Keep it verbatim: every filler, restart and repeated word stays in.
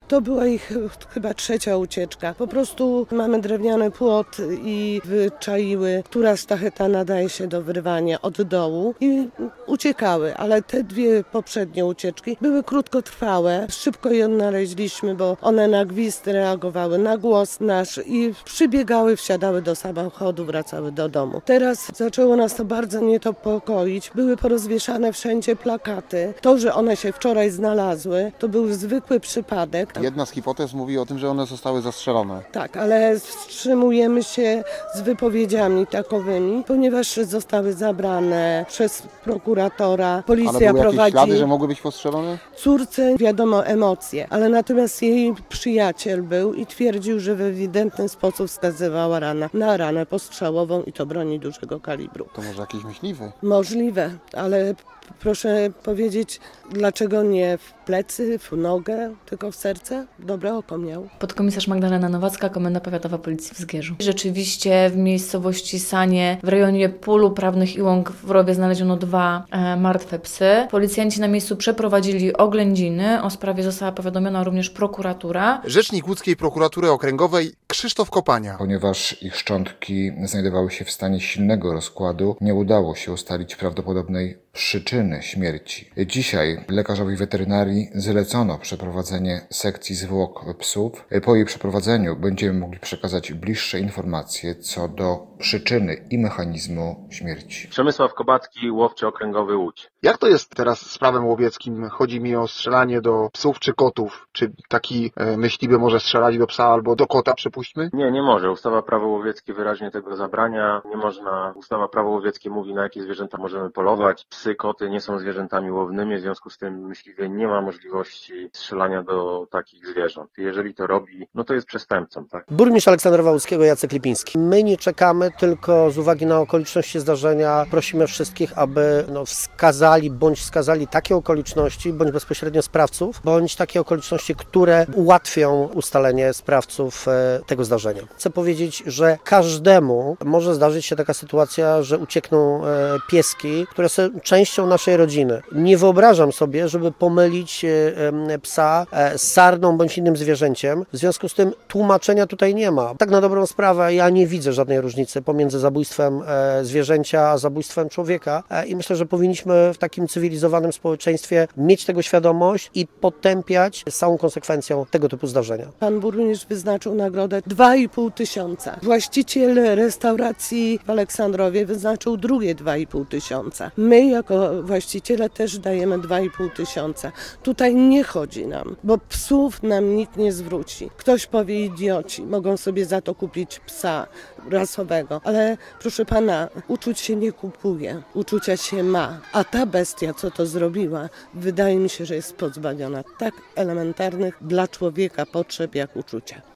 To była ich chyba trzecia ucieczka. Po prostu mamy drewniany płot i wyczaiły, która sztacheta nadaje się do wyrwania od dołu i uciekały, ale te dwie poprzednie ucieczki były krótkotrwałe. Szybko je odnaleźliśmy, bo one na gwizd reagowały, na głos nasz i przybiegały, wsiadały do samochodu, wracały do domu. Teraz zaczęło nas to bardzo niepokoić. Były porozwieszane wszędzie plakaty. To, że one się wczoraj znalazły, to był zwykły przypadek. Jedna z hipotez mówi o tym, że one zostały zastrzelone. Tak, ale wstrzymujemy się z wypowiedziami takowymi, ponieważ zostały zabrane przez prokuratora. Policja ale były prowadzi. jakieś ślady, że mogły być postrzelone? Córce wiadomo emocje, ale natomiast jej przyjaciel był i twierdził, że w ewidentny sposób wskazywała rana na ranę postrzałową i to broni dużego kalibru. To może jakiś myśliwy? Możliwe, ale proszę powiedzieć, dlaczego nie w plecy, w nogę, tylko w serce? Dobre oko miał. Podkomisarz Magdalena Nowacka, Komenda Powiatowa Policji w Zgierzu. Rzeczywiście w miejscowości Sanie, w rejonie Pól Uprawnych i Łąk w rowie znaleziono dwa e, martwe psy. Policjanci na miejscu przeprowadzili oględziny. O sprawie została powiadomiona również prokuratura. Rzecznik łódzkiej prokuratury okręgowej Krzysztof Kopania. Ponieważ ich szczątki znajdowały się w stanie silnego rozkładu, nie udało się ustalić prawdopodobnej przyczyny śmierci. Dzisiaj lekarzowi weterynarii zlecono przeprowadzenie sekcji zwłok psów. Po jej przeprowadzeniu będziemy mogli przekazać bliższe informacje co do przyczyny i mechanizmu śmierci. Przemysław Kobacki, łowczy okręgowy Łódź. Jak to jest teraz z prawem łowieckim? Chodzi mi o strzelanie do psów czy kotów. Czy taki e, myśliwy może strzelać do psa albo do kota, przypuśćmy? Nie, nie może. Ustawa Prawo łowieckie wyraźnie tego zabrania. Nie można. Ustawa Prawo łowieckie mówi, na jakie zwierzęta możemy polować. Psy, koty nie są zwierzętami łownymi, w związku z tym myśliwy nie ma możliwości strzelania do takich zwierząt. Jeżeli to robi, no to jest przestępcą, tak? Burmistrz Aleksandrowa Łódzkiego Jacek Lipiński. My nie czekamy, tylko z uwagi na okoliczności zdarzenia prosimy wszystkich, aby no, wskazali bądź wskazali takie okoliczności, bądź bezpośrednio sprawców, bądź takie okoliczności, które ułatwią ustalenie sprawców e, tego zdarzenia. Chcę powiedzieć, że każdemu może zdarzyć się taka sytuacja, że uciekną e, pieski, które są częścią naszej rodziny. Nie wyobrażam sobie, żeby pomylić e, psa e, z sarną bądź innym zwierzęciem. W związku z tym tłumaczenia tutaj nie ma. Tak na dobrą sprawę ja nie widzę żadnej różnicy pomiędzy zabójstwem e, zwierzęcia a zabójstwem człowieka e, i myślę, że powinniśmy w takim cywilizowanym społeczeństwie mieć tego świadomość i potępiać z całą konsekwencją tego typu zdarzenia. Pan burmistrz wyznaczył nagrodę dwa i pół tysiąca. Właściciel restauracji w Aleksandrowie wyznaczył drugie dwa i pół tysiąca. My jako właściciele też dajemy dwa i pół tysiąca. Tutaj nie chodzi nam, bo psów nam nikt nie zwróci. Ktoś powie idioci, mogą sobie za to kupić psa rasowego, ale proszę pana, uczuć się nie kupuje, uczucia się ma, a ta bestia, co to zrobiła, wydaje mi się, że jest pozbawiona tak elementarnych dla człowieka potrzeb jak uczucia.